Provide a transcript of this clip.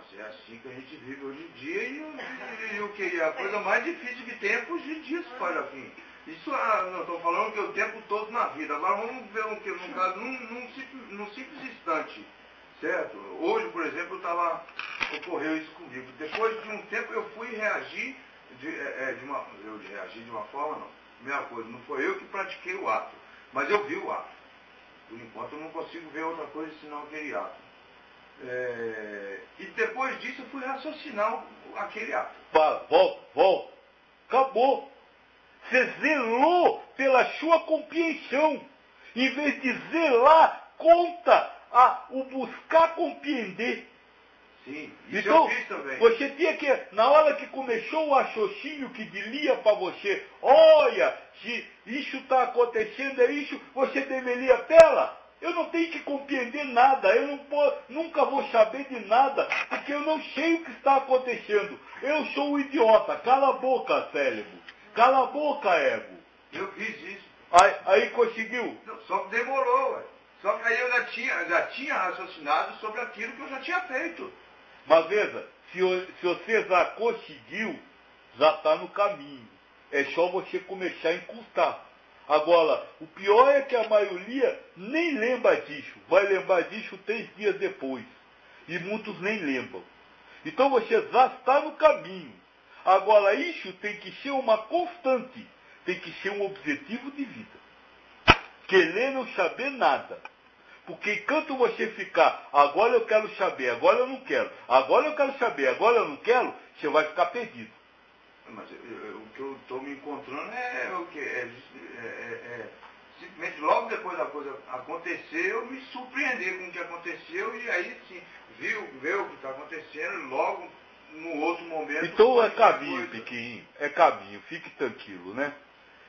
Mas é assim que a gente vive hoje em dia e o que? A coisa mais difícil que tem é fugir disso, Pai Joaquim. Isso, não estou falando que o tempo todo na vida. Agora vamos ver um que, no caso, num simples instante, certo? Hoje, por exemplo, ocorreu isso comigo. Depois de um tempo eu fui reagir eu reagi de uma forma, não. Mesma coisa, não foi eu que pratiquei o ato, mas eu vi o ato. Por enquanto eu não consigo ver outra coisa senão aquele ato. E depois disso eu fui raciocinar aquele ato. Volta. Acabou. Você zelou pela sua compreensão. Em vez de zelar contra o buscar compreender. Sim, isso então, eu fiz também. Você tinha que, na hora que começou o raciocínio que diria para você, olha, se isso está acontecendo, é isso, você deveria, pera, eu não tenho que compreender nada, eu nunca vou saber de nada, porque eu não sei o que está acontecendo. Eu sou um idiota, cala a boca, cérebro, cala a boca, ego. Eu fiz isso. Aí conseguiu? Não, só que demorou, ué. Só que aí eu já tinha raciocinado sobre aquilo que eu já tinha feito. Mas veja, se você já conseguiu, já está no caminho. É só você começar a encurtar. Agora, o pior é que a maioria nem lembra disso. Vai lembrar disso 3 dias depois. E muitos nem lembram. Então você já está no caminho. Agora, isso tem que ser uma constante. Tem que ser um objetivo de vida. Querer não saber nada. Porque enquanto você ficar, agora eu quero saber, agora eu não quero, agora eu quero saber, agora eu não quero, você vai ficar perdido. Mas o que eu estou me encontrando é o que? Simplesmente logo depois da coisa acontecer, eu me surpreender com o que aconteceu e aí sim, ver o que está acontecendo logo no outro momento. Então é caminho, Piquinho, é caminho, fique tranquilo, né?